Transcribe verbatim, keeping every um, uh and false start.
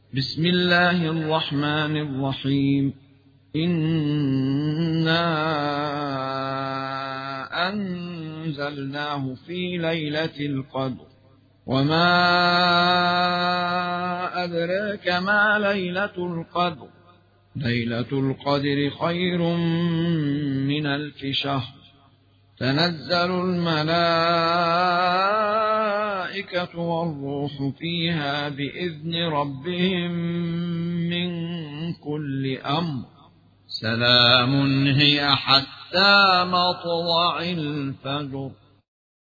بسم الله الرحمن الرحيم. إنا أنزلناه في ليلة القدر وما أدراك ما ليلة القدر ليلة القدر خير من ألف شهر. تنزل الملائكة والروح فيها بإذن ربهم من كل أمر. سلام هي حتى مطلع الفجر.